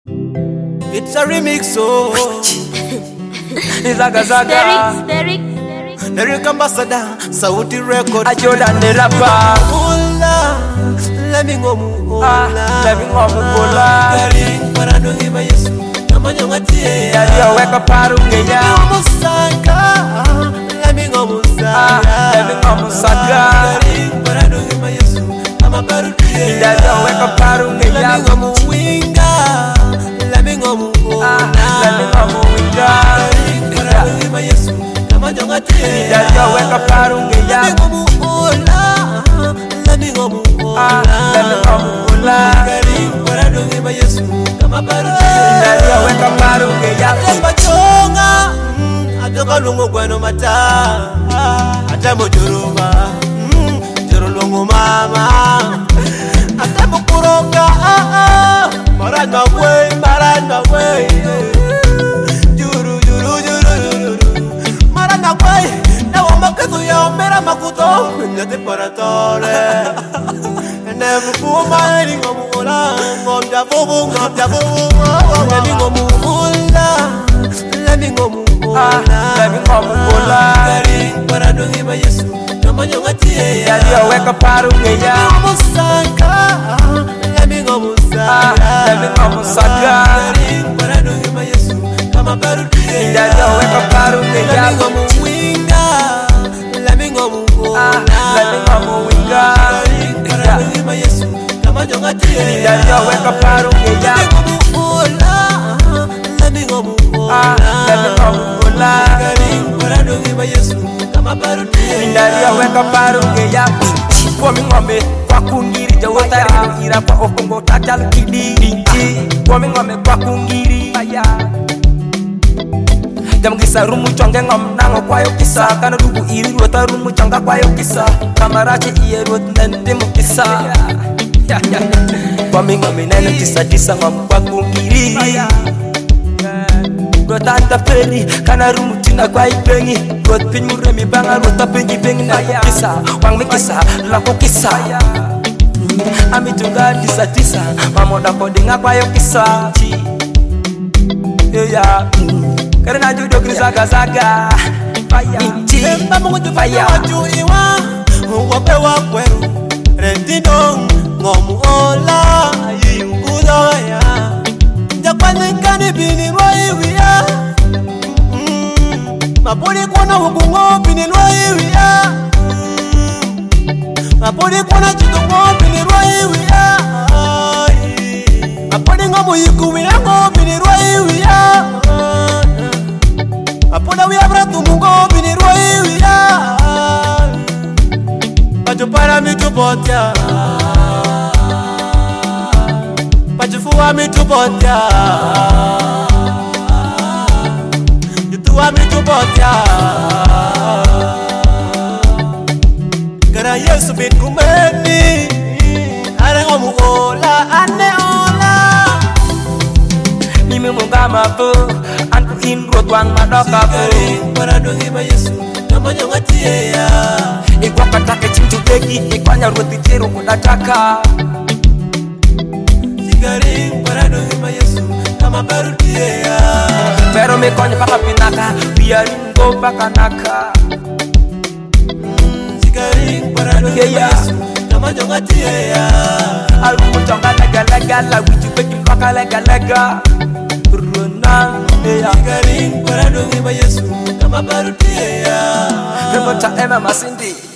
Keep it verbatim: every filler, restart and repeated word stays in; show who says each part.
Speaker 1: It's a remix, oh. Zaga Zaga. Lyric ambassador, Saudi record.
Speaker 2: I Jordan the rapper.
Speaker 1: Ula, let me go mula.
Speaker 2: Let me go mula.
Speaker 1: Garing para no iba Yesu. Namanya ngatie.
Speaker 2: Ya weka parunge ya.
Speaker 1: Musaka. Let me go musaka.
Speaker 2: Let me go musaka.
Speaker 1: Garing para no iba Yesu. Nama parunge.
Speaker 2: Ya weka parunge ya.
Speaker 1: Let me go muwinga. Let me go muwinga.
Speaker 2: Let me go muwinga.
Speaker 1: Garing para no iba Yesu.
Speaker 2: Ya yo weka parunge ya.
Speaker 1: Let me go muola. Let me go muola.
Speaker 2: Let me go muola.
Speaker 1: Garing para no iba Yesu. Nama parunge.
Speaker 2: Ya yo weka parunge ya.
Speaker 1: Atemba chonga. Atoka lungo kwano mata. Atembo juruba. Jurulungu mama. Atembo kuroka. Maranga way, maranga way. Juru juru juru juru. Maranga way. Na wamakazu ya mera makuto. Njate paratore. Never puma ni ngomula. Ngomja bubu, ngomja bubu. Let me go mula. Let me go mula.
Speaker 2: Let me go mula.
Speaker 1: Garing para no iba Yesu. Namanya ngatie.
Speaker 2: Ya yo weka parunge ya.
Speaker 1: Musaka. Let me go musaka.
Speaker 2: Let me go musaka.
Speaker 1: Garing para no iba Yesu. Kama parunge.
Speaker 2: Ya yo weka parunge ya.
Speaker 1: Let me go muwinga. Let me go muwinga.
Speaker 2: Let me go muwinga.
Speaker 1: Garing para no iba Yesu. Kama ngatie.
Speaker 2: Ya yo weka parunge ya.
Speaker 1: Let me go muola. Let me go muola.
Speaker 2: Let me go muola.
Speaker 1: Garing para no iba Yesu. Kama parunge.
Speaker 2: Ya yo weka parunge ya. Kwa mingome kwa kungiri jawata ya ira kwa okongo tajal kidiri. Kwa mingome kwa kungiri ya. Jam kisa rumu chonge ngom nango kwa yo kisa. Kana rubu iri ruota rumu chonga kwa yo kisa. Kamarache iye ruot nende mu kisa. Kwa mingome nene kisa kisa ngom kwa kungiri. Ruota anta peri kana rumu tina kwa ipengi. Ruot pinyu remi banga ruota pengi pengi na kisa. Wang mi kisa lako kisa. Ami tunga disa disa. Mamoda kodinga kwa yo kisa. Yeah, karena judo Zaga Zaga. Inti
Speaker 1: Emba mungu tufaya waju iwa. Wape wakweru Rendino ngomu ola Yungudo ya Jakwani kani bini roi ya. Mapuri kuna hukungo bini roi ya. Mapuri kuna chutungo bini roi ya. Mapuri ngomu yikuwi ya ngo bini roi ya. Apoda we abra tu mungo bini roi ya. Pacho para mi tu botia. Pacho fuwa mi tu botia. Yutuwa mi tu botia. Kara Yesu bin kumeni. Are ngomu ola ane ola.
Speaker 2: Mimi mungama po anku inro twang madoka po.
Speaker 1: Garing para no iba Yesu. Namanya ngatie ya.
Speaker 2: Ikwa katake chintu beki ikwanya ruoti jero kudataka.
Speaker 1: Garing para no iba Yesu. Kama parudie ya.
Speaker 2: Pero me konye paka pinaka. Biaringo baka naka.
Speaker 1: Garing para no iba Yesu. Namanya ngatie ya.
Speaker 2: Alumu chonga lega lega la wichu beki mpaka lega lega. Runang ya.
Speaker 1: Garing para no iba Yesu. Kama parudie ya.
Speaker 2: Remota ema masindi.